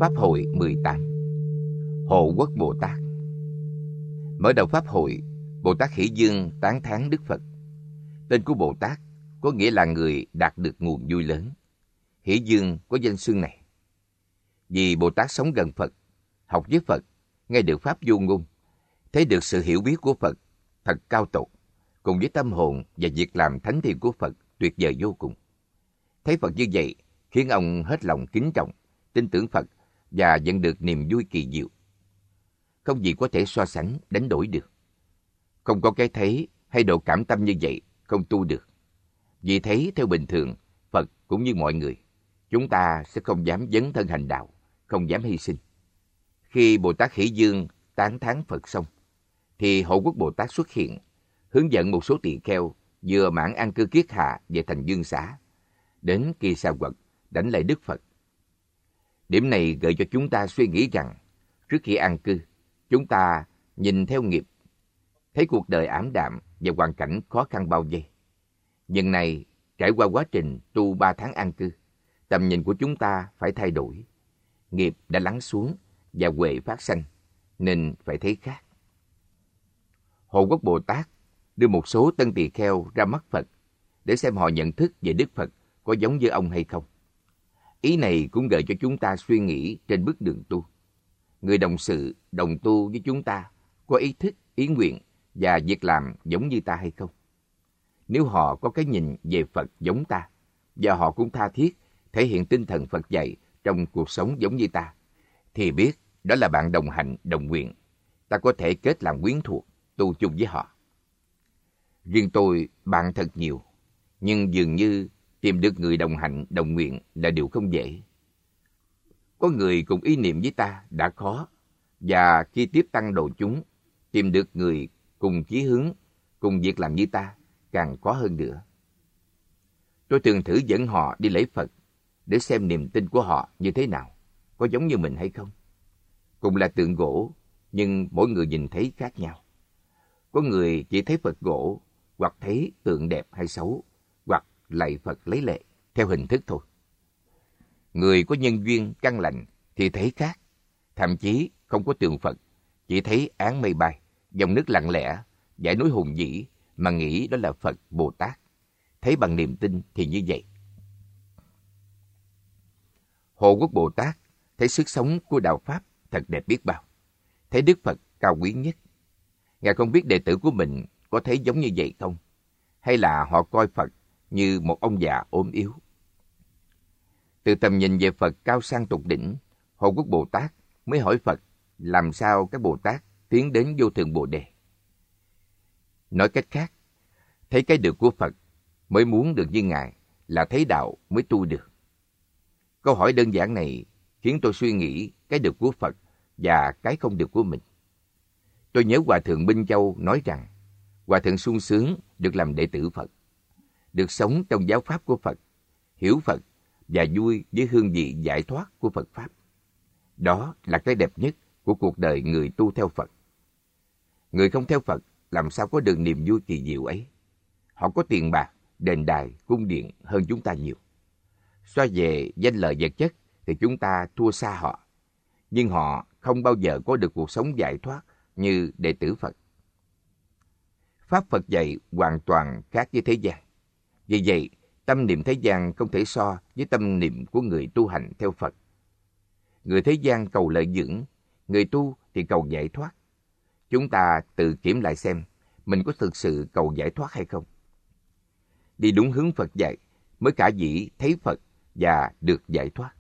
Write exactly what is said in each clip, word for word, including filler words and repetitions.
Pháp hội mười tám. Hộ Quốc Bồ Tát. Mở đầu Pháp hội, Bồ Tát Hỷ Dương tán thán Đức Phật. Tên của Bồ Tát có nghĩa là người đạt được nguồn vui lớn. Hỷ Dương có danh xưng này vì Bồ Tát sống gần Phật, học với Phật, nghe được Pháp vô ngôn, thấy được sự hiểu biết của Phật thật cao tột, cùng với tâm hồn và việc làm thánh thiện của Phật tuyệt vời vô cùng. Thấy Phật như vậy khiến ông hết lòng kính trọng, tin tưởng Phật và nhận được niềm vui kỳ diệu. Không gì có thể so sánh, đánh đổi được. Không có cái thấy hay độ cảm tâm như vậy không tu được. Vì thấy theo bình thường, Phật cũng như mọi người, chúng ta sẽ không dám dấn thân hành đạo, không dám hy sinh. Khi Bồ Tát Hỷ Dương tán thán Phật xong, thì Hộ Quốc Bồ Tát xuất hiện, hướng dẫn một số tỳ kheo vừa mãn an cư kiết hạ về thành Dương Xá, đến Kỳ Sa Quật đảnh lễ Đức Phật. Điểm này gợi cho chúng ta suy nghĩ rằng, trước khi an cư, chúng ta nhìn theo nghiệp, thấy cuộc đời ảm đạm và hoàn cảnh khó khăn bao vây. Nhưng này, trải qua quá trình tu ba tháng an cư, tầm nhìn của chúng ta phải thay đổi. Nghiệp đã lắng xuống và huệ phát sanh, nên phải thấy khác. Hộ Quốc Bồ Tát đưa một số tân tỳ kheo ra mắt Phật để xem họ nhận thức về Đức Phật có giống như ông hay không. Ý này cũng gợi cho chúng ta suy nghĩ trên bước đường tu. Người đồng sự, đồng tu với chúng ta có ý thức, ý nguyện và việc làm giống như ta hay không? Nếu họ có cái nhìn về Phật giống ta, và họ cũng tha thiết thể hiện tinh thần Phật dạy trong cuộc sống giống như ta, thì biết đó là bạn đồng hành, đồng nguyện. Ta có thể kết làm quyến thuộc, tu chung với họ. Riêng tôi, bạn thật nhiều, nhưng dường như tìm được người đồng hành, đồng nguyện là điều không dễ. Có người cùng ý niệm với ta đã khó, và khi tiếp tăng độ chúng, tìm được người cùng chí hướng, cùng việc làm như ta càng khó hơn nữa. Tôi thường thử dẫn họ đi lễ Phật để xem niềm tin của họ như thế nào, có giống như mình hay không. Cùng là tượng gỗ, nhưng mỗi người nhìn thấy khác nhau. Có người chỉ thấy Phật gỗ, hoặc thấy tượng đẹp hay xấu, hoặc lạy Phật lấy lệ, theo hình thức thôi. Người có nhân duyên căn lành thì thấy khác, thậm chí không có tượng Phật, chỉ thấy áng mây bay, dòng nước lặng lẽ, dãy núi hùng vĩ mà nghĩ đó là Phật Bồ Tát. Thấy bằng niềm tin thì như vậy. Hộ Quốc Bồ Tát thấy sức sống của đạo Pháp thật đẹp biết bao, thấy Đức Phật cao quý nhất. Ngài không biết đệ tử của mình có thấy giống như vậy không, hay là họ coi Phật như một ông già ốm yếu. Từ tầm nhìn về Phật cao sang tột đỉnh, Hộ Quốc Bồ Tát mới hỏi Phật làm sao các Bồ Tát tiến đến vô thượng Bồ Đề. Nói cách khác, thấy cái được của Phật mới muốn được như Ngài, là thấy đạo mới tu được. Câu hỏi đơn giản này khiến tôi suy nghĩ cái được của Phật và cái không được của mình. Tôi nhớ Hòa Thượng Minh Châu nói rằng, Hòa Thượng sung sướng được làm đệ tử Phật, được sống trong giáo pháp của Phật, hiểu Phật và vui với hương vị giải thoát của Phật Pháp. Đó là cái đẹp nhất của cuộc đời người tu theo Phật. Người không theo Phật làm sao có được niềm vui kỳ diệu ấy. Họ có tiền bạc, đền đài, cung điện hơn chúng ta nhiều. So về danh lợi vật chất thì chúng ta thua xa họ. Nhưng họ không bao giờ có được cuộc sống giải thoát như đệ tử Phật. Pháp Phật dạy hoàn toàn khác với thế gian. Vì vậy, tâm niệm thế gian không thể so với tâm niệm của người tu hành theo Phật. Người thế gian cầu lợi dưỡng, người tu thì cầu giải thoát. Chúng ta tự kiểm lại xem mình có thực sự cầu giải thoát hay không. Đi đúng hướng Phật dạy mới khả dĩ thấy Phật và được giải thoát.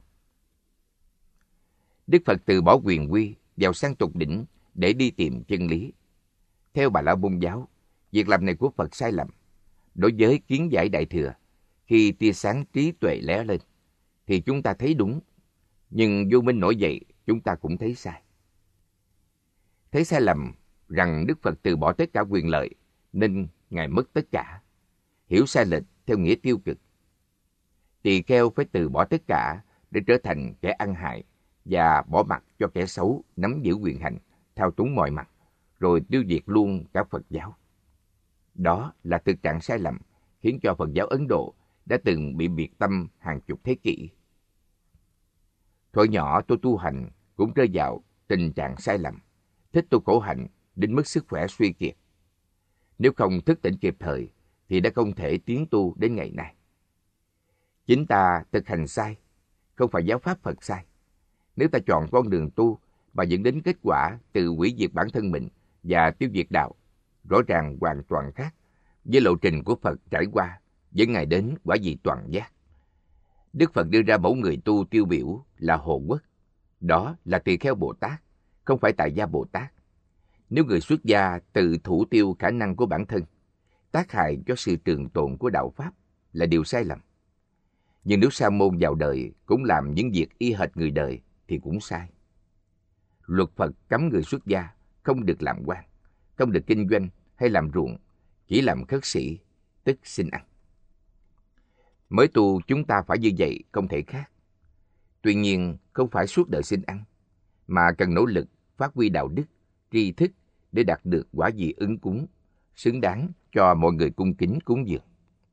Đức Phật từ bỏ quyền uy vào sang tục đỉnh để đi tìm chân lý. Theo Bà La Môn giáo, việc làm này của Phật sai lầm. Đối với kiến giải Đại Thừa, khi tia sáng trí tuệ lóe lên, thì chúng ta thấy đúng, nhưng vô minh nổi dậy, chúng ta cũng thấy sai. Thấy sai lầm rằng Đức Phật từ bỏ tất cả quyền lợi, nên Ngài mất tất cả. Hiểu sai lệch theo nghĩa tiêu cực. Tỳ kheo phải từ bỏ tất cả để trở thành kẻ ăn hại và bỏ mặc cho kẻ xấu nắm giữ quyền hành, thao túng mọi mặt, rồi tiêu diệt luôn cả Phật giáo. Đó là thực trạng sai lầm khiến cho Phật giáo Ấn Độ đã từng bị biệt tâm hàng chục thế kỷ. Thuở nhỏ tôi tu hành cũng rơi vào tình trạng sai lầm, thích tu khổ hạnh đến mức sức khỏe suy kiệt. Nếu không thức tỉnh kịp thời thì đã không thể tiến tu đến ngày nay. Chính ta thực hành sai, không phải giáo pháp Phật sai. Nếu ta chọn con đường tu mà dẫn đến kết quả từ hủy diệt bản thân mình và tiêu diệt đạo, rõ ràng hoàn toàn khác với lộ trình của Phật trải qua dẫn Ngài đến quả vị toàn giác. Đức Phật đưa ra mẫu người tu tiêu biểu là Hộ Quốc. Đó là Tỳ Kheo Bồ Tát, không phải Tại Gia Bồ Tát. Nếu người xuất gia tự thủ tiêu khả năng của bản thân, tác hại cho sự trường tồn của đạo Pháp là điều sai lầm. Nhưng nếu sa môn vào đời cũng làm những việc y hệt người đời thì cũng sai. Luật Phật cấm người xuất gia không được làm quan, không được kinh doanh hay làm ruộng, chỉ làm khất sĩ, tức xin ăn. Mới tu chúng ta phải như vậy, không thể khác. Tuy nhiên không phải suốt đời xin ăn, mà cần nỗ lực phát huy đạo đức, tri thức để đạt được quả vị ứng cúng, xứng đáng cho mọi người cung kính cúng dường.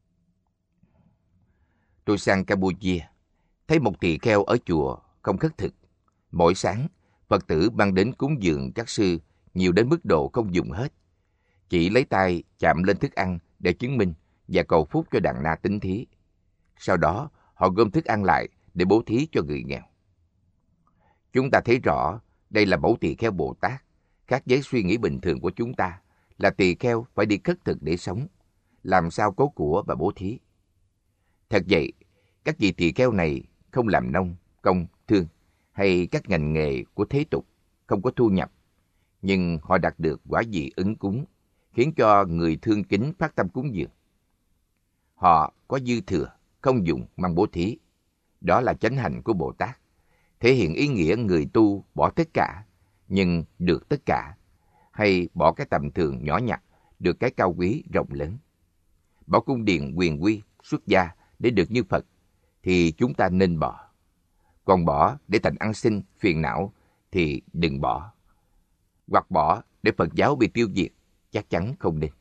Tôi sang Campuchia, thấy một tỳ kheo ở chùa không khất thực. Mỗi sáng, Phật tử mang đến cúng dường các sư nhiều đến mức độ không dùng hết. Chỉ lấy tay chạm lên thức ăn để chứng minh và cầu phúc cho đàn na tín thí. Sau đó, họ gom thức ăn lại để bố thí cho người nghèo. Chúng ta thấy rõ đây là mẫu tỳ kheo Bồ Tát, khác với suy nghĩ bình thường của chúng ta là tỳ kheo phải đi khất thực để sống, làm sao có của và bố thí. Thật vậy, các vị tỳ kheo này không làm nông, công, thương hay các ngành nghề của thế tục, không có thu nhập, nhưng họ đạt được quả vị ứng cúng, khiến cho người thương kính phát tâm cúng dường. Họ có dư thừa, không dùng mang bố thí. Đó là chánh hành của Bồ Tát, thể hiện ý nghĩa người tu bỏ tất cả, nhưng được tất cả, hay bỏ cái tầm thường nhỏ nhặt, được cái cao quý rộng lớn. Bỏ cung điện quyền quy, xuất gia để được như Phật, thì chúng ta nên bỏ. Còn bỏ để thành ăn xin, phiền não, thì đừng bỏ. Hoặc bỏ để Phật giáo bị tiêu diệt, chắc chắn không nên.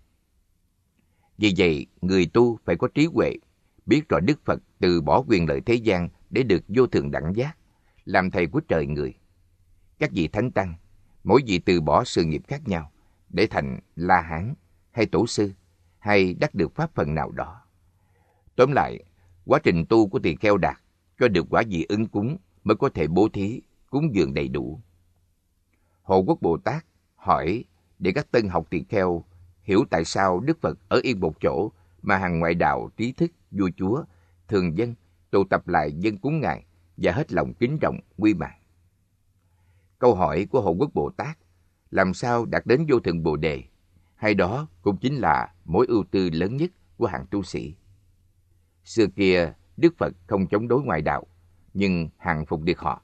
Vì vậy, người tu phải có trí huệ, biết rõ Đức Phật từ bỏ quyền lợi thế gian để được vô thượng đẳng giác, làm thầy của trời người. Các vị thánh tăng, mỗi vị từ bỏ sự nghiệp khác nhau để thành La Hán hay Tổ sư, hay đắc được pháp phần nào đó. Tóm lại, quá trình tu của tỳ kheo đạt cho được quả vị ứng cúng mới có thể bố thí, cúng dường đầy đủ. Hộ Quốc Bồ Tát hỏi để các tân học tỳ kheo hiểu tại sao Đức Phật ở yên một chỗ mà hàng ngoại đạo, trí thức, vua chúa, thường dân tụ tập lại dân cúng Ngài và hết lòng kính trọng, quy mạng. Câu hỏi của Hộ Quốc Bồ Tát làm sao đạt đến vô thượng Bồ Đề, hay đó cũng chính là mối ưu tư lớn nhất của hàng tu sĩ. Xưa kia, Đức Phật không chống đối ngoại đạo, nhưng hàng phục được họ.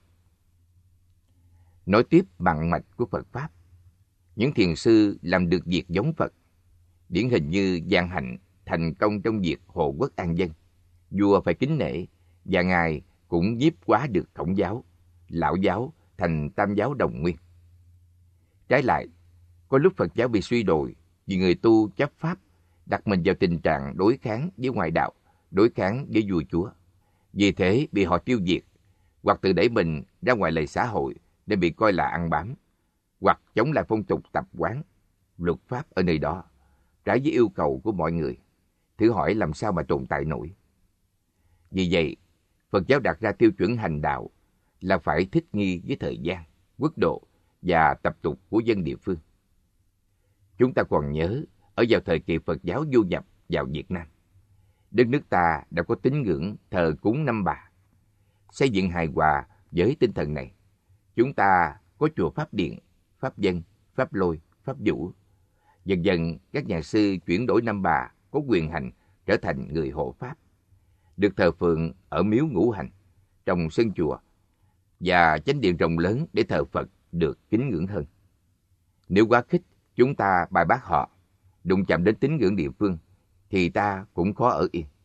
Nói tiếp bằng mạch của Phật Pháp, những thiền sư làm được việc giống Phật, điển hình như Giang Hạnh thành công trong việc hộ quốc an dân, vua phải kính nể, và Ngài cũng nhiếp hóa được Khổng giáo, Lão giáo thành Tam giáo đồng nguyên. Trái lại, có lúc Phật giáo bị suy đồi vì người tu chấp pháp đặt mình vào tình trạng đối kháng với ngoại đạo, đối kháng với vua chúa. Vì thế bị họ tiêu diệt, hoặc tự đẩy mình ra ngoài lề xã hội để bị coi là ăn bám, hoặc chống lại phong tục tập quán, luật pháp ở nơi đó, trái với yêu cầu của mọi người. Thử hỏi làm sao mà tồn tại nổi. Vì vậy, Phật giáo đặt ra tiêu chuẩn hành đạo là phải thích nghi với thời gian, quốc độ và tập tục của dân địa phương. Chúng ta còn nhớ, ở vào thời kỳ Phật giáo du nhập vào Việt Nam, đất nước ta đã có tín ngưỡng thờ cúng năm bà. Xây dựng hài hòa với tinh thần này, chúng ta có chùa Pháp Điện, Pháp Dân, Pháp Lôi, Pháp Vũ. Dần dần, các nhà sư chuyển đổi năm bà có quyền hành trở thành người hộ Pháp, được thờ phượng ở miếu ngũ hành, trong sân chùa, và chánh điện rộng lớn để thờ Phật được kính ngưỡng hơn. Nếu quá khích, chúng ta bài bác họ, đụng chạm đến tín ngưỡng địa phương, thì ta cũng khó ở yên.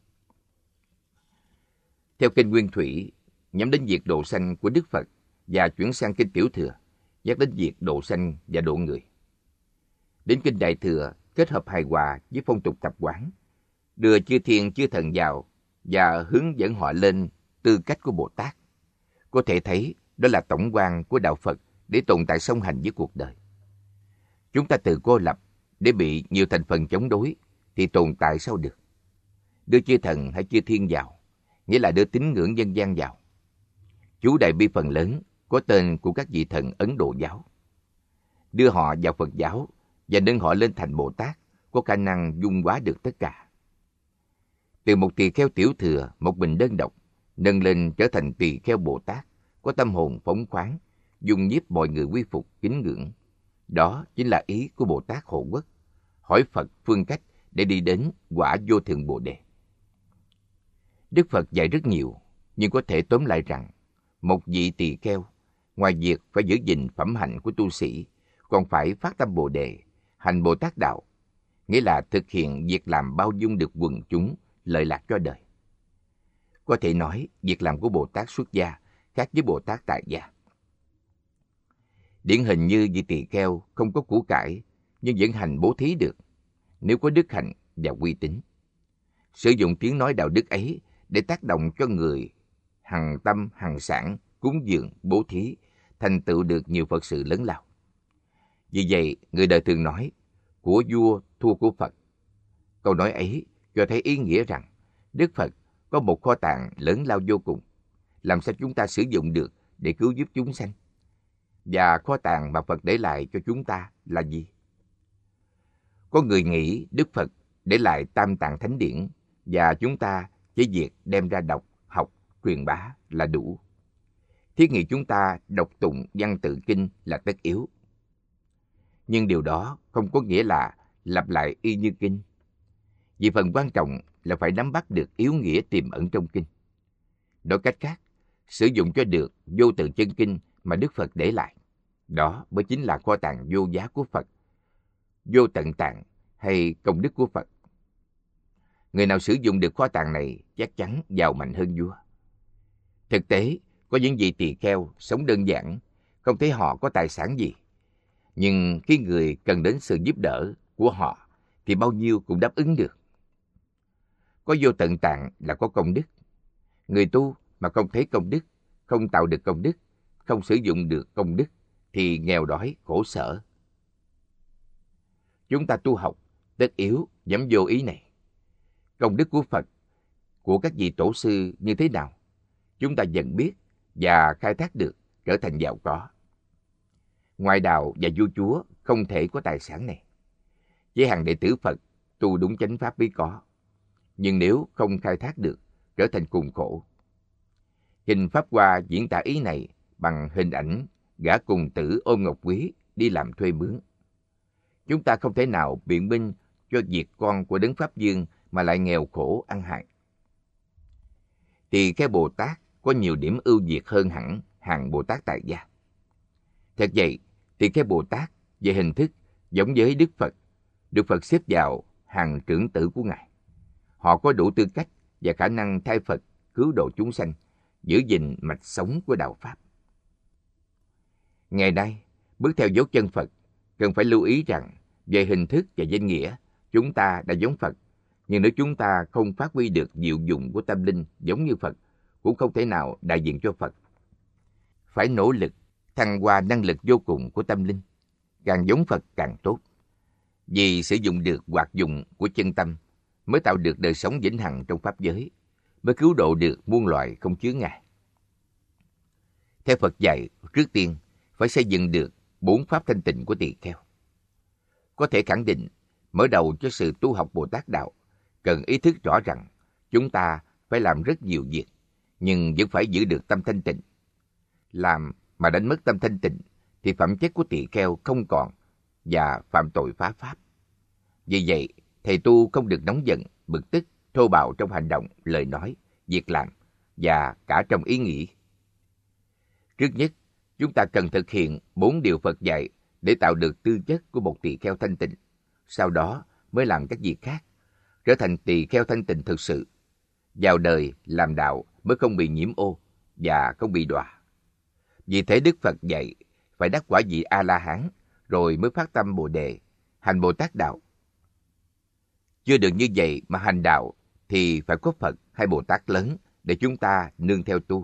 Theo kinh Nguyên Thủy, nhắm đến việc độ sanh của Đức Phật và chuyển sang kinh Tiểu Thừa, nhắc đến việc độ sanh và độ người. Đến kinh Đại Thừa kết hợp hài hòa với phong tục tập quán, đưa chư thiên chư thần vào và hướng dẫn họ lên tư cách của Bồ Tát. Có thể thấy đó là tổng quan của đạo Phật để tồn tại song hành với cuộc đời. Chúng ta tự cô lập để bị nhiều thành phần chống đối thì tồn tại sao được? Đưa chư thần hay chư thiên vào, nghĩa là đưa tín ngưỡng dân gian vào. Chú đại bi phần lớn có tên của các vị thần Ấn Độ giáo. Đưa họ vào Phật giáo và nâng họ lên thành Bồ Tát có khả năng dung hóa được tất cả. Từ một tỳ kheo tiểu thừa, một mình đơn độc, nâng lên trở thành tỳ kheo Bồ Tát, có tâm hồn phóng khoáng, dung nhiếp mọi người quy phục, kính ngưỡng. Đó chính là ý của Bồ Tát Hộ Quốc, hỏi Phật phương cách để đi đến quả vô thượng Bồ Đề. Đức Phật dạy rất nhiều, nhưng có thể tóm lại rằng, một vị tỳ kheo, ngoài việc phải giữ gìn phẩm hạnh của tu sĩ, còn phải phát tâm Bồ Đề, hành Bồ Tát Đạo, nghĩa là thực hiện việc làm bao dung được quần chúng, lợi lạc cho đời. Có thể nói, việc làm của Bồ Tát xuất gia khác với Bồ Tát tại gia. Điển hình như vị tỳ kheo không có của cải, nhưng vẫn hành bố thí được, nếu có đức hạnh và uy tín. Sử dụng tiếng nói đạo đức ấy để tác động cho người hằng tâm hằng sản, cúng dường, bố thí, thành tựu được nhiều Phật sự lớn lao. Vì vậy, người đời thường nói, của vua thua của Phật. Câu nói ấy cho thấy ý nghĩa rằng, Đức Phật có một kho tàng lớn lao vô cùng, làm sao chúng ta sử dụng được để cứu giúp chúng sanh? Và kho tàng mà Phật để lại cho chúng ta là gì? Có người nghĩ Đức Phật để lại Tam Tạng Thánh Điển và chúng ta chỉ việc đem ra đọc, học, truyền bá là đủ. Thiết nghĩ chúng ta đọc tụng văn tự kinh là tất yếu. Nhưng điều đó không có nghĩa là lặp lại y như kinh. Vì phần quan trọng là phải nắm bắt được yếu nghĩa tiềm ẩn trong kinh. Nói cách khác, sử dụng cho được vô tự chân kinh mà Đức Phật để lại. Đó mới chính là kho tàng vô giá của Phật, vô tận tạng hay công đức của Phật. Người nào sử dụng được kho tàng này chắc chắn giàu mạnh hơn vua. Thực tế, có những vị tỳ kheo sống đơn giản, không thấy họ có tài sản gì. Nhưng khi người cần đến sự giúp đỡ của họ thì bao nhiêu cũng đáp ứng được. Có vô tận tạng là có công đức. Người tu mà không thấy công đức, không tạo được công đức, không sử dụng được công đức thì nghèo đói, khổ sở. Chúng ta tu học tất yếu nhắm vô ý này. Công đức của Phật, của các vị tổ sư như thế nào, chúng ta dần biết và khai thác được, trở thành giàu có. Ngoại đạo và vua chúa không thể có tài sản này. Chỉ hàng đệ tử Phật tu đúng chánh pháp mới có. Nhưng nếu không khai thác được, trở thành cùng khổ. Kinh Pháp Hoa diễn tả ý này bằng hình ảnh gã cùng tử ôm ngọc quý đi làm thuê mướn. Chúng ta không thể nào biện minh cho việc con của Đấng Pháp Dương mà lại nghèo khổ ăn hại. Tỳ kheo Bồ Tát có nhiều điểm ưu việt hơn hẳn hàng Bồ Tát tại gia. Thật vậy, tỳ kheo Bồ Tát về hình thức giống với Đức Phật, được Phật xếp vào hàng trưởng tử của Ngài. Họ có đủ tư cách và khả năng thay Phật cứu độ chúng sanh, giữ gìn mạch sống của đạo Pháp. Ngày nay, bước theo dấu chân Phật, cần phải lưu ý rằng về hình thức và danh nghĩa, chúng ta đã giống Phật. Nhưng nếu chúng ta không phát huy được diệu dụng của tâm linh giống như Phật, cũng không thể nào đại diện cho Phật. Phải nỗ lực thăng hoa năng lực vô cùng của tâm linh, càng giống Phật càng tốt. Vì sử dụng được hoạt dụng của chân tâm mới tạo được đời sống vĩnh hằng trong pháp giới, mới cứu độ được muôn loài không chướng ngại. Theo Phật dạy, trước tiên phải xây dựng được bốn pháp thanh tịnh của tỳ kheo. Có thể khẳng định, mở đầu cho sự tu học Bồ Tát Đạo, cần ý thức rõ rằng chúng ta phải làm rất nhiều việc, nhưng vẫn phải giữ được tâm thanh tịnh. Làm mà đánh mất tâm thanh tịnh thì phẩm chất của tỳ kheo không còn và phạm tội phá pháp. Vì vậy, thầy tu không được nóng giận, bực tức, thô bạo trong hành động, lời nói, việc làm và cả trong ý nghĩ. Trước nhất, chúng ta cần thực hiện bốn điều Phật dạy để tạo được tư chất của một tỳ kheo thanh tịnh. Sau đó mới làm các việc khác, trở thành tỳ kheo thanh tịnh thực sự. Vào đời làm đạo mới không bị nhiễm ô và không bị đọa. Vì thế Đức Phật dạy phải đắc quả vị A-la-hán rồi mới phát tâm Bồ Đề, hành Bồ Tát Đạo. Chưa được như vậy mà hành đạo thì phải có Phật hay Bồ Tát lớn để chúng ta nương theo tu,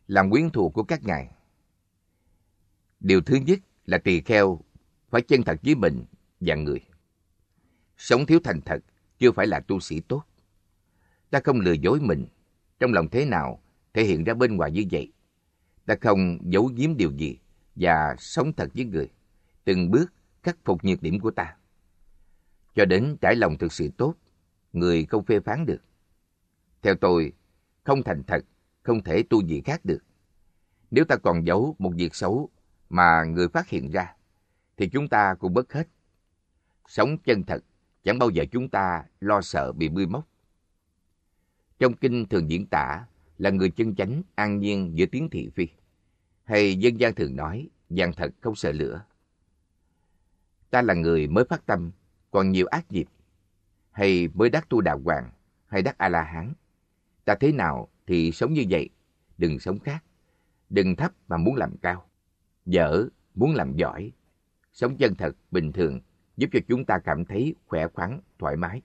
làm quyến thuộc của các ngài. Điều thứ nhất là tỳ kheo phải chân thật với mình và người. Sống thiếu thành thật chưa phải là tu sĩ tốt. Ta không lừa dối mình, trong lòng thế nào thể hiện ra bên ngoài như vậy. Ta không giấu giếm điều gì và sống thật với người, từng bước khắc phục nhược điểm của ta. Cho đến trải lòng thực sự tốt, người không phê phán được. Theo tôi, không thành thật, không thể tu gì khác được. Nếu ta còn giấu một việc xấu mà người phát hiện ra, thì chúng ta cũng mất hết. Sống chân thật, chẳng bao giờ chúng ta lo sợ bị bươi móc. Trong kinh thường diễn tả là người chân chánh an nhiên giữa tiếng thị phi. Hay dân gian thường nói, vàng thật không sợ lửa. Ta là người mới phát tâm, còn nhiều ác nghiệp. Hay mới đắc tu đạo hoàng, hay đắc A-la-hán. Ta thế nào thì sống như vậy, đừng sống khác. Đừng thấp mà muốn làm cao, dở muốn làm giỏi. Sống chân thật, bình thường, giúp cho chúng ta cảm thấy khỏe khoắn, thoải mái.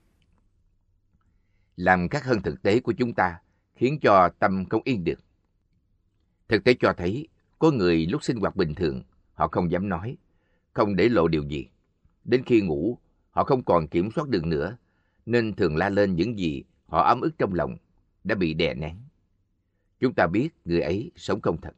Làm khác hơn thực tế của chúng ta, khiến cho tâm không yên được. Thực tế cho thấy, có người lúc sinh hoạt bình thường, họ không dám nói, không để lộ điều gì. Đến khi ngủ, họ không còn kiểm soát được nữa, nên thường la lên những gì họ ấm ức trong lòng, đã bị đè nén. Chúng ta biết người ấy sống không thật.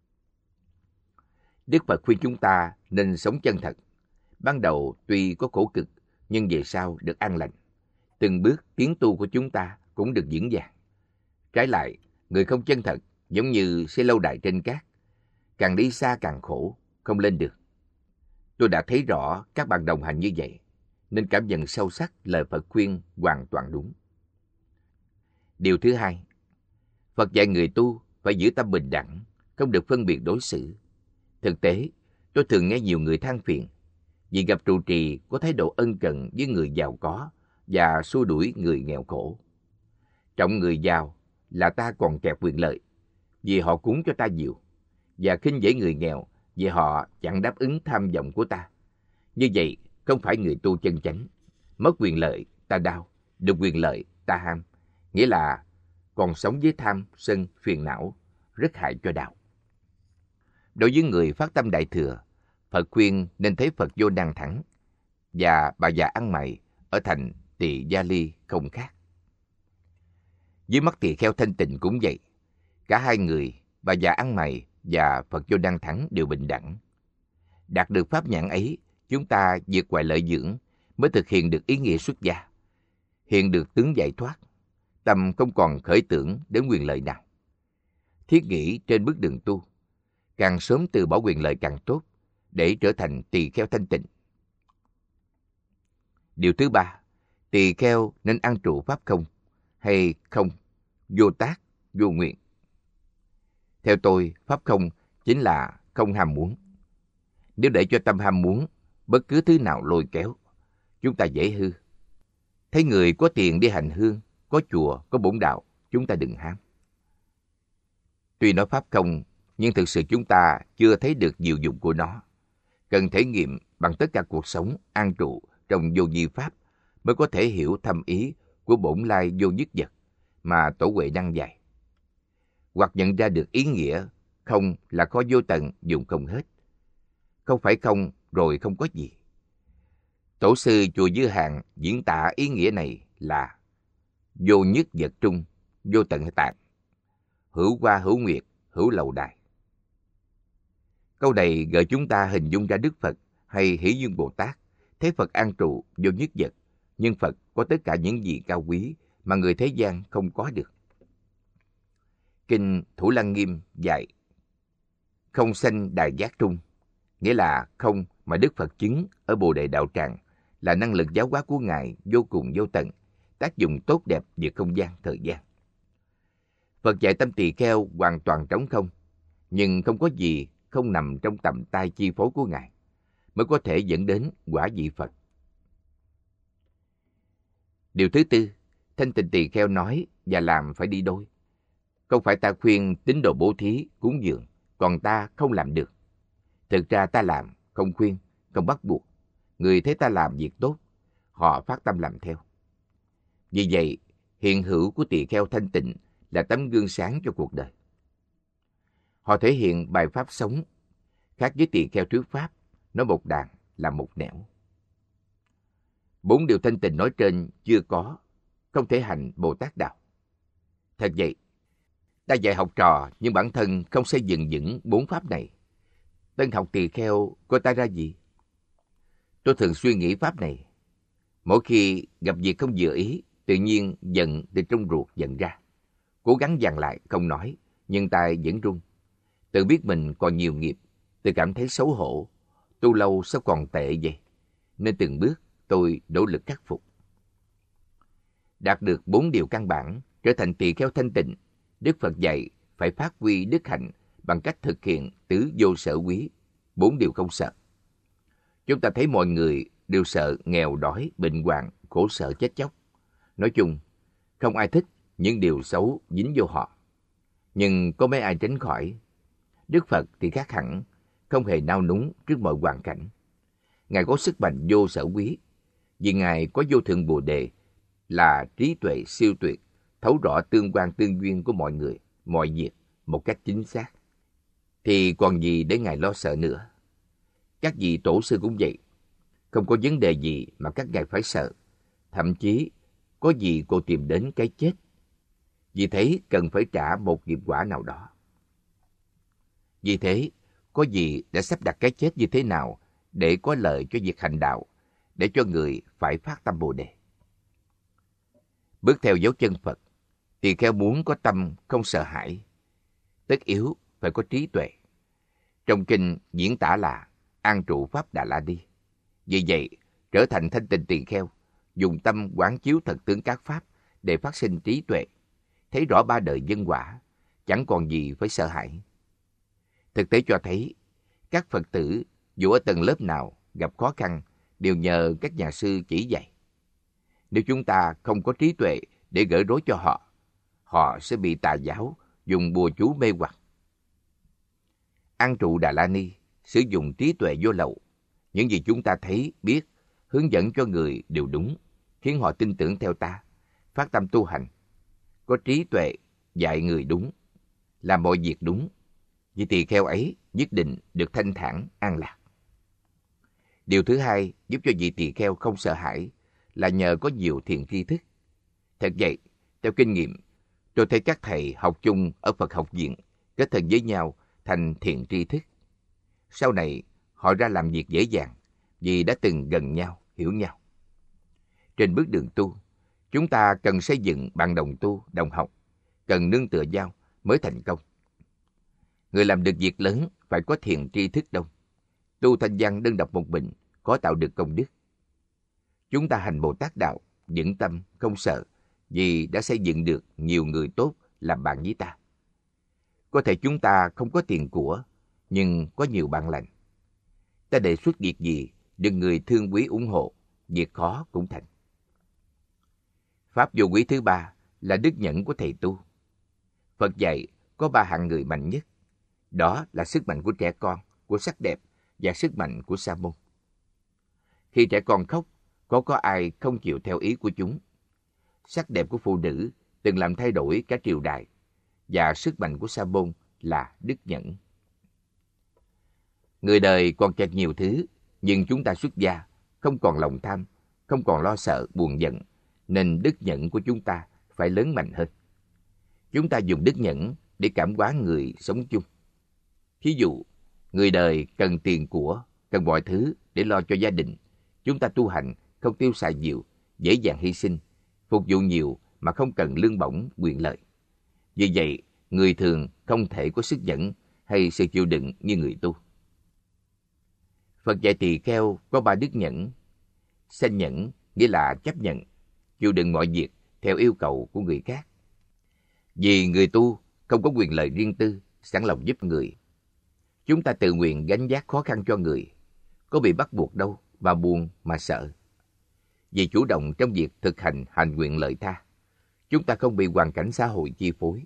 Đức Phật khuyên chúng ta nên sống chân thật. Ban đầu tuy có khổ cực, nhưng về sau được an lành. Từng bước tiến tu của chúng ta cũng được vững vàng. Trái lại, người không chân thật giống như xây lâu đài trên cát. Càng đi xa càng khổ, không lên được. Tôi đã thấy rõ các bạn đồng hành như vậy, nên cảm nhận sâu sắc lời Phật khuyên hoàn toàn đúng. Điều thứ hai, Phật dạy người tu phải giữ tâm bình đẳng, không được phân biệt đối xử. Thực tế, tôi thường nghe nhiều người than phiền vì gặp trụ trì có thái độ ân cần với người giàu có và xua đuổi người nghèo khổ. Trọng người giàu là ta còn kẹt quyền lợi vì họ cúng cho ta nhiều, và khinh dễ người nghèo vì họ chẳng đáp ứng tham vọng của ta. Như vậy không phải người tu chân chánh. Mất quyền lợi ta đau, được quyền lợi ta ham, nghĩa là còn sống với tham, sân, phiền não, rất hại cho đạo. Đối với người phát tâm đại thừa, Phật khuyên nên thấy Phật vô năng thẳng, và bà già ăn mày ở thành Tỳ Gia Ly không khác. Dưới mắt tỳ kheo thanh tịnh cũng vậy. Cả hai người, bà già ăn mày và Phật vô năng thẳng đều bình đẳng. Đạt được pháp nhãn ấy, chúng ta vượt ngoài lợi dưỡng mới thực hiện được ý nghĩa xuất gia, hiện được tướng giải thoát, tâm không còn khởi tưởng đến quyền lợi nào. Thiết nghĩ trên bước đường tu, càng sớm từ bỏ quyền lợi càng tốt, để trở thành tỳ kheo thanh tịnh. Điều thứ ba, tỳ kheo nên an trụ pháp không, hay không, vô tác, vô nguyện. Theo tôi, pháp không chính là không ham muốn. Nếu để cho tâm ham muốn, bất cứ thứ nào lôi kéo, chúng ta dễ hư. Thấy người có tiền đi hành hương, có chùa, có bổn đạo, chúng ta đừng ham. Tuy nói pháp không, nhưng thực sự chúng ta chưa thấy được diệu dụng của nó. Cần thể nghiệm bằng tất cả cuộc sống an trụ trong vô vi pháp mới có thể hiểu thâm ý của bổn lai vô nhất vật mà Tổ Huệ đăng dạy. Hoặc nhận ra được ý nghĩa không là có vô tận dùng không hết. Không phải không rồi không có gì. Tổ sư chùa Dư Hàng diễn tả ý nghĩa này là vô nhất vật trung, vô tận tạng, hữu hoa hữu nguyệt, hữu lầu đài. Câu này gợi chúng ta hình dung ra Đức Phật hay Hỷ Dương Bồ Tát, thấy Phật an trụ vô nhất vật, nhưng Phật có tất cả những gì cao quý mà người thế gian không có được. Kinh Thủ Lăng Nghiêm dạy, không sanh đài giác trung, nghĩa là không mà Đức Phật chứng ở Bồ Đề Đạo Tràng là năng lực giáo hóa của Ngài vô cùng vô tận, tác dụng tốt đẹp về không gian, thời gian. Phật dạy tâm tỳ kheo hoàn toàn trống không, nhưng không có gì không nằm trong tầm tay chi phối của Ngài, mới có thể dẫn đến quả vị Phật. Điều thứ tư, thanh tịnh tỳ kheo nói và làm phải đi đôi. Không phải ta khuyên tín đồ bố thí, cúng dường, còn ta không làm được. Thực ra ta làm, không khuyên, không bắt buộc. Người thấy ta làm việc tốt, họ phát tâm làm theo. Vì vậy, hiện hữu của tỳ kheo thanh tịnh là tấm gương sáng cho cuộc đời. Họ thể hiện bài pháp sống, khác với tỳ kheo thuyết pháp, nói một đàn là một nẻo. Bốn điều thanh tịnh nói trên chưa có, không thể hành Bồ Tát đạo. Thật vậy, ta dạy học trò nhưng bản thân không xây dựng vững bốn pháp này. Tân học tỳ kheo coi ta ra gì? Tôi thường suy nghĩ pháp này. Mỗi khi gặp việc không vừa ý, tự nhiên giận từ trong ruột giận ra. Cố gắng dằn lại không nói, nhưng tay vẫn run. Tự biết mình còn nhiều nghiệp, tự cảm thấy xấu hổ. Tu lâu sao còn tệ vậy? Nên từng bước tôi nỗ lực khắc phục. Đạt được bốn điều căn bản, trở thành tỳ kheo thanh tịnh, Đức Phật dạy phải phát huy đức hạnh bằng cách thực hiện tứ vô sở quý, bốn điều không sợ. Chúng ta thấy mọi người đều sợ nghèo đói, bệnh hoạn, khổ sở chết chóc. Nói chung, không ai thích những điều xấu dính vô họ. Nhưng có mấy ai tránh khỏi. Đức Phật thì khác hẳn, không hề nao núng trước mọi hoàn cảnh. Ngài có sức mạnh vô sở quý, vì Ngài có vô thượng Bồ Đề, là trí tuệ siêu tuyệt, thấu rõ tương quan tương duyên của mọi người, mọi việc một cách chính xác. Thì còn gì để Ngài lo sợ nữa. Các vị tổ sư cũng vậy, không có vấn đề gì mà các ngài phải sợ. Thậm chí, có gì cô tìm đến cái chết. Vì thế, cần phải trả một nghiệp quả nào đó. Vì thế, có gì đã sắp đặt cái chết như thế nào để có lợi cho việc hành đạo, để cho người phải phát tâm Bồ Đề. Bước theo dấu chân Phật, tỳ kheo muốn có tâm không sợ hãi, tất yếu phải có trí tuệ. Trong kinh diễn tả là an trụ pháp Đà La Ni. Vì vậy, trở thành thanh tịnh tỳ kheo, dùng tâm quán chiếu thật tướng các pháp để phát sinh trí tuệ, thấy rõ ba đời nhân quả, chẳng còn gì phải sợ hãi. Thực tế cho thấy, các Phật tử dù ở tầng lớp nào gặp khó khăn đều nhờ các nhà sư chỉ dạy. Nếu chúng ta không có trí tuệ để gỡ rối cho họ, họ sẽ bị tà giáo dùng bùa chú mê hoặc. An trụ Đà La Ni sử dụng trí tuệ vô lậu. Những gì chúng ta thấy, biết, hướng dẫn cho người đều đúng, khiến họ tin tưởng theo ta, phát tâm tu hành. Có trí tuệ, dạy người đúng, làm mọi việc đúng. Vì tỳ kheo ấy nhất định được thanh thản, an lạc. Điều thứ hai giúp cho vị tỳ kheo không sợ hãi là nhờ có nhiều thiện tri thức. Thật vậy, theo kinh nghiệm, tôi thấy các thầy học chung ở Phật học viện kết thân với nhau thành thiện tri thức. Sau này, họ ra làm việc dễ dàng vì đã từng gần nhau, hiểu nhau. Trên bước đường tu, chúng ta cần xây dựng bạn đồng tu, đồng học, cần nương tựa nhau mới thành công. Người làm được việc lớn phải có thiện tri thức đông. Tu thanh văn đơn độc một mình có tạo được công đức. Chúng ta hành Bồ Tát đạo, vững tâm, không sợ, vì đã xây dựng được nhiều người tốt làm bạn với ta. Có thể chúng ta không có tiền của, nhưng có nhiều bạn lành. Ta đề xuất việc gì, được người thương quý ủng hộ, việc khó cũng thành. Pháp vô quý thứ ba là đức nhẫn của thầy tu. Phật dạy có ba hạng người mạnh nhất. Đó là sức mạnh của trẻ con, của sắc đẹp và sức mạnh của sa môn. Khi trẻ con khóc, có có ai không chịu theo ý của chúng. Sắc đẹp của phụ nữ từng làm thay đổi cả triều đại, và sức mạnh của sa môn là đức nhẫn. Người đời còn kẹt nhiều thứ, nhưng chúng ta xuất gia, không còn lòng tham, không còn lo sợ, buồn giận, nên đức nhẫn của chúng ta phải lớn mạnh hơn. Chúng ta dùng đức nhẫn để cảm hóa người sống chung. Thí dụ, người đời cần tiền của, cần mọi thứ để lo cho gia đình. Chúng ta tu hành, không tiêu xài nhiều, dễ dàng hy sinh, phục vụ nhiều mà không cần lương bổng, quyền lợi. Vì vậy, người thường không thể có sức nhẫn hay sự chịu đựng như người tu. Phật dạy tỳ kheo có ba đức nhẫn. Sanh nhẫn nghĩa là chấp nhận, chịu đựng mọi việc theo yêu cầu của người khác. Vì người tu không có quyền lợi riêng tư, sẵn lòng giúp người. Chúng ta tự nguyện gánh vác khó khăn cho người, có bị bắt buộc đâu mà buồn mà sợ. Vì chủ động trong việc thực hành hành nguyện lợi tha, chúng ta không bị hoàn cảnh xã hội chi phối.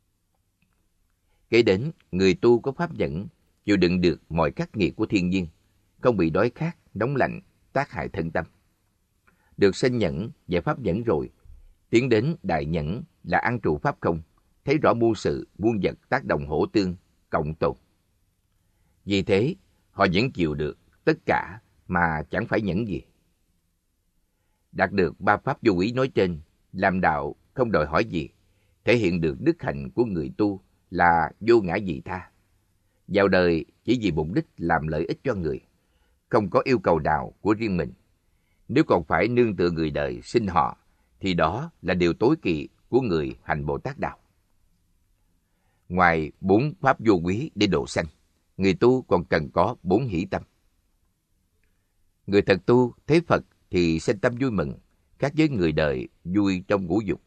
Kể đến, người tu có pháp nhẫn, chịu đựng được mọi khắc nghiệt của thiên nhiên, không bị đói khát, nóng lạnh, tác hại thân tâm. Được sanh nhẫn và pháp nhẫn rồi, tiến đến đại nhẫn là an trụ pháp không, thấy rõ muôn sự, muôn vật tác động hỗ tương, cộng tồn. Vì thế, họ vẫn chịu được tất cả mà chẳng phải nhẫn gì. Đạt được ba pháp vô úy nói trên, làm đạo không đòi hỏi gì, thể hiện được đức hạnh của người tu là vô ngã vị tha. Vào đời chỉ vì mục đích làm lợi ích cho người, không có yêu cầu đạo của riêng mình. Nếu còn phải nương tựa người đời sinh họ, thì đó là điều tối kỵ của người hành Bồ Tát đạo. Ngoài bốn pháp vô úy để độ sanh, người tu còn cần có bốn hỷ tâm. Người thật tu thấy Phật thì sinh tâm vui mừng, khác với người đời vui trong ngũ dục.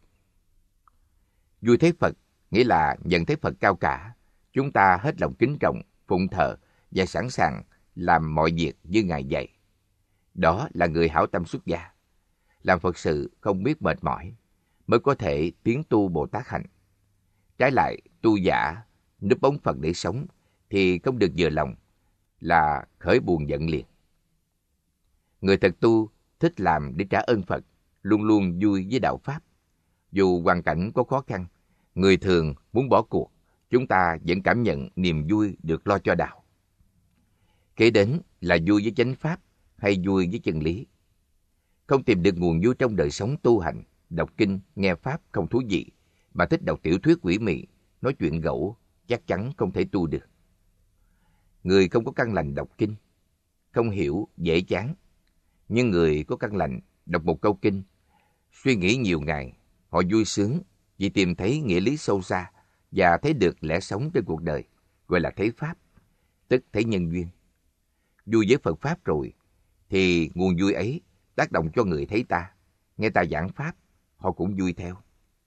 Vui thấy Phật nghĩa là nhận thấy Phật cao cả, chúng ta hết lòng kính trọng, phụng thờ và sẵn sàng làm mọi việc như Ngài dạy. Đó là người hảo tâm xuất gia, làm Phật sự không biết mệt mỏi, mới có thể tiến tu Bồ Tát hạnh. Trái lại, tu giả, núp bóng Phật để sống, thì không được vừa lòng, là khởi buồn giận liền. Người thật tu thích làm để trả ơn Phật, luôn luôn vui với đạo Pháp. Dù hoàn cảnh có khó khăn, người thường muốn bỏ cuộc, chúng ta vẫn cảm nhận niềm vui được lo cho đạo. Kế đến là vui với chánh Pháp hay vui với chân lý. Không tìm được nguồn vui trong đời sống tu hành, đọc kinh, nghe Pháp không thú vị, mà thích đọc tiểu thuyết quỷ mị, nói chuyện gẫu, chắc chắn không thể tu được. Người không có căn lành đọc kinh, không hiểu, dễ chán. Nhưng người có căn lành đọc một câu kinh, suy nghĩ nhiều ngày, họ vui sướng vì tìm thấy nghĩa lý sâu xa và thấy được lẽ sống trên cuộc đời, gọi là thấy Pháp, tức thấy nhân duyên. Vui với Phật Pháp rồi, thì nguồn vui ấy tác động cho người thấy ta, nghe ta giảng Pháp, họ cũng vui theo.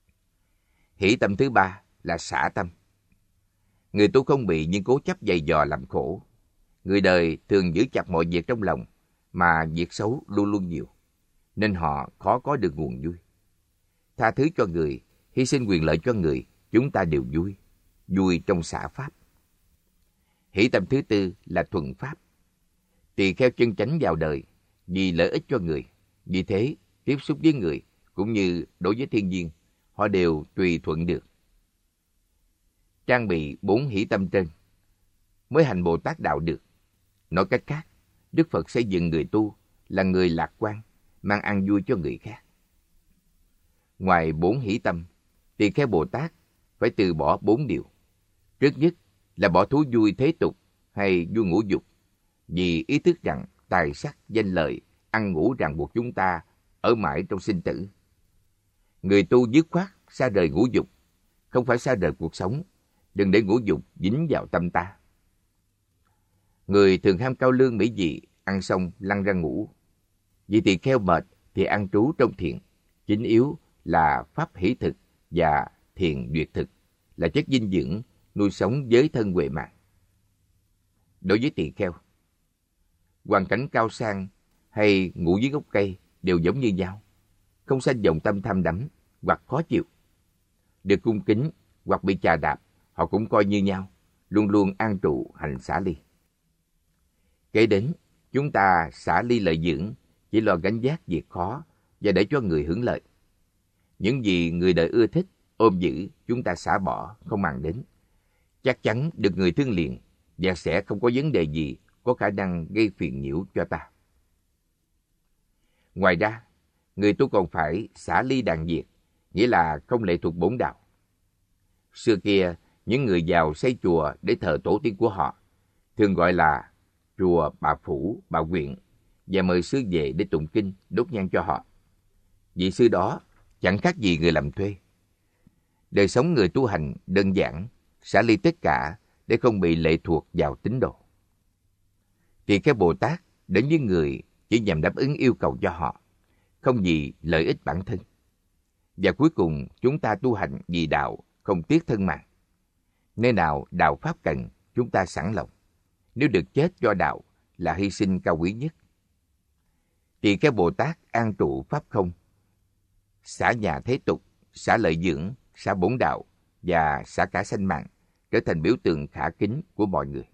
Hỷ tâm thứ ba là xả tâm. Người tu không bị nhưng cố chấp dày dò làm khổ. Người đời thường giữ chặt mọi việc trong lòng, mà việc xấu luôn luôn nhiều, nên họ khó có được nguồn vui. Tha thứ cho người, hy sinh quyền lợi cho người, chúng ta đều vui, vui trong xả Pháp. Hỷ tâm thứ tư là thuần Pháp. Tỳ kheo chân chánh vào đời vì lợi ích cho người, vì thế tiếp xúc với người cũng như đối với thiên nhiên, họ đều tùy thuận được. Trang bị bốn hỷ tâm trên mới hành Bồ Tát đạo được. Nói cách khác, Đức Phật xây dựng người tu là người lạc quan, mang an vui cho người khác. Ngoài bốn hỷ tâm, tỳ kheo Bồ Tát phải từ bỏ bốn điều. Trước nhất là bỏ thú vui thế tục hay vui ngũ dục, vì ý thức rằng tài sắc, danh lợi, ăn ngủ ràng buộc chúng ta ở mãi trong sinh tử. Người tu dứt khoát xa rời ngũ dục, không phải xa rời cuộc sống, đừng để ngũ dục dính vào tâm ta. Người thường ham cao lương mỹ vị, ăn xong lăn ra ngủ. Vì tỳ kheo mệt thì ăn trú trong thiền, chính yếu là pháp hỷ thực và thiền duyệt thực, là chất dinh dưỡng nuôi sống giới thân huệ mạng. Đối với tỳ kheo, hoàn cảnh cao sang hay ngủ dưới gốc cây đều giống như nhau, không sanh vọng tâm tham đắm hoặc khó chịu. Được cung kính hoặc bị chà đạp, họ cũng coi như nhau, luôn luôn an trụ hành xả ly. Kế đến, chúng ta xả ly lợi dưỡng, chỉ lo gánh vác việc khó và để cho người hưởng lợi. Những gì người đời ưa thích, ôm giữ, chúng ta xả bỏ, không màng đến. Chắc chắn được người thương liền và sẽ không có vấn đề gì có khả năng gây phiền nhiễu cho ta. Ngoài ra, người tu còn phải xả ly đàn diệt, nghĩa là không lệ thuộc bổn đạo. Xưa kia, những người giàu xây chùa để thờ tổ tiên của họ, thường gọi là chùa bà Phủ, bà Quyện, và mời sư về để tụng kinh, đốt nhang cho họ. Vị sư đó chẳng khác gì người làm thuê. Đời sống người tu hành đơn giản, xả ly tất cả để không bị lệ thuộc vào tín đồ. Tỳ kheo Bồ Tát đến với người chỉ nhằm đáp ứng yêu cầu cho họ, không vì lợi ích bản thân. Và cuối cùng, chúng ta tu hành vì đạo, không tiếc thân mạng. Nơi nào đạo Pháp cần, chúng ta sẵn lòng. Nếu được chết cho đạo là hy sinh cao quý nhất. Tỳ kheo Bồ Tát an trụ Pháp không, xả nhà thế tục, xả lợi dưỡng, xả bổn đạo và xả cả sanh mạng, trở thành biểu tượng khả kính của mọi người.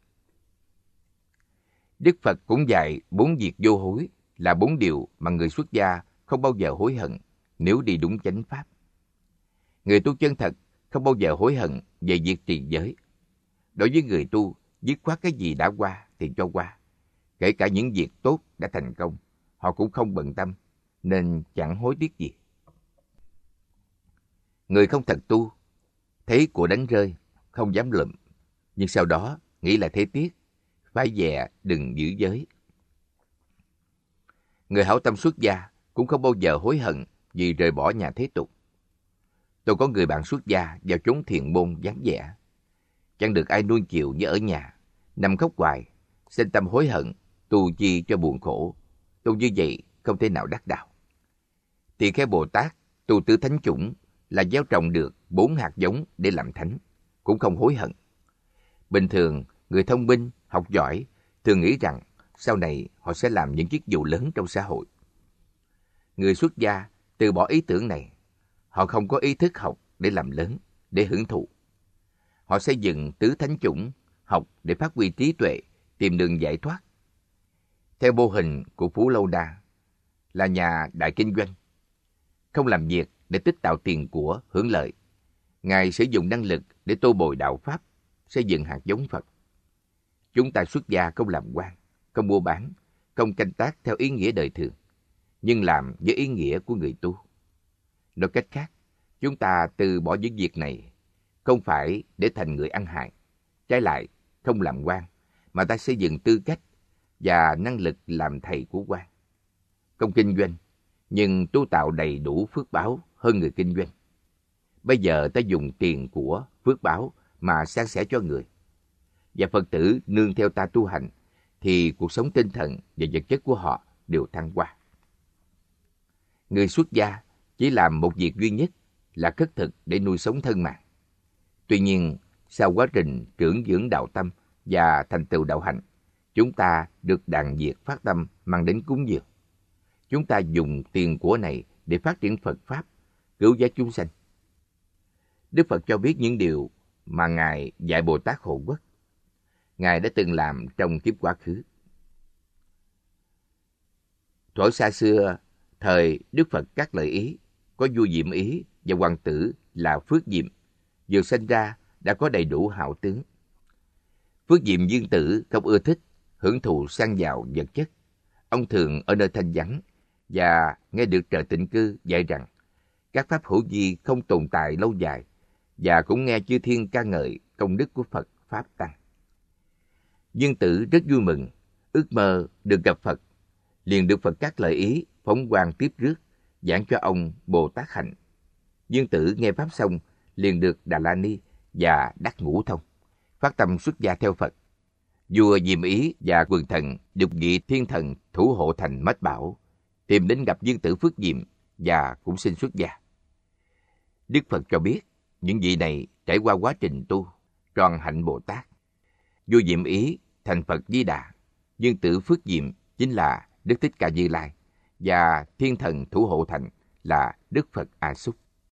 Đức Phật cũng dạy bốn việc vô hối là bốn điều mà người xuất gia không bao giờ hối hận nếu đi đúng chánh Pháp. Người tu chân thật không bao giờ hối hận về việc trì giới. Đối với người tu, dứt khoát cái gì đã qua thì cho qua. Kể cả những việc tốt đã thành công, họ cũng không bận tâm, nên chẳng hối tiếc gì. Người không thật tu, thấy của đánh rơi, không dám lụm, nhưng sau đó nghĩ là thế tiếc, phải dè đừng giữ giới. Người hảo tâm xuất gia cũng không bao giờ hối hận vì rời bỏ nhà thế tục. Tôi có người bạn xuất gia vào chốn thiền môn vắng vẻ. Chẳng được ai nuôi chiều như ở nhà, nằm khóc hoài, sinh tâm hối hận, tu chi cho buồn khổ. Tu như vậy không thể nào đắc đạo. Tỳ Kheo Bồ Tát tu tứ thánh chủng là gieo trồng được bốn hạt giống để làm thánh, cũng không hối hận. Bình thường, người thông minh, học giỏi thường nghĩ rằng sau này họ sẽ làm những chức vụ lớn trong xã hội. Người xuất gia từ bỏ ý tưởng này. Họ không có ý thức học để làm lớn, để hưởng thụ. Họ xây dựng tứ thánh chủng, học để phát huy trí tuệ, tìm đường giải thoát. Theo mô hình của Phú Lâu Đa, là nhà đại kinh doanh, không làm việc để tích tạo tiền của, hưởng lợi. Ngài sử dụng năng lực để tô bồi đạo Pháp, xây dựng hạt giống Phật. Chúng ta xuất gia không làm quan, không mua bán, không canh tác theo ý nghĩa đời thường, nhưng làm với ý nghĩa của người tu. Nói cách khác, chúng ta từ bỏ những việc này, không phải để thành người ăn hại. Trái lại, không làm quan, mà ta xây dựng tư cách và năng lực làm thầy của quan. Không kinh doanh, nhưng tu tạo đầy đủ phước báo hơn người kinh doanh. Bây giờ ta dùng tiền của phước báo mà san sẻ cho người. Và Phật tử nương theo ta tu hành, thì cuộc sống tinh thần và vật chất của họ đều thăng hoa. Người xuất gia chỉ làm một việc duy nhất là khất thực để nuôi sống thân mạng. Tuy nhiên, sau quá trình trưởng dưỡng đạo tâm và thành tựu đạo hạnh, chúng ta được đàn diệt phát tâm mang đến cúng dường. Chúng ta dùng tiền của này để phát triển Phật Pháp, cứu vớt chúng sanh. Đức Phật cho biết những điều mà Ngài dạy Bồ Tát Hộ Quốc. Ngài đã từng làm trong kiếp quá khứ. Thuở xa xưa, thời Đức Phật Các Lợi Ý, có vua Diệm Ý và hoàng tử là Phước Diệm, vừa sinh ra đã có đầy đủ hảo tướng. Phước Diệm Dương Tử không ưa thích hưởng thụ sang giàu vật chất. Ông thường ở nơi thanh vắng và nghe được trời tịnh cư dạy rằng các pháp hữu vi không tồn tại lâu dài, và cũng nghe chư thiên ca ngợi công đức của Phật Pháp Tăng. Dương Tử rất vui mừng, ước mơ được gặp Phật, liền được Phật Các Lợi Ý phóng quang tiếp rước, giảng cho ông Bồ Tát Hạnh. Dương Tử nghe Pháp xong, liền được Đà La Ni và đắc ngũ thông, phát tâm xuất gia theo Phật. Vua Diệm Ý và quần thần được vị thiên thần thủ hộ thành Mách Bảo, tìm đến gặp Dương Tử Phước Diệm và cũng xin xuất gia. Đức Phật cho biết, những vị này trải qua quá trình tu, tròn hạnh Bồ Tát. Vua Diệm Ý thành Phật Di Đà, Dương Tử Phước Diệm chính là Đức Thích Ca Như Lai, và thiên thần thủ hộ thành là Đức Phật A Xúc.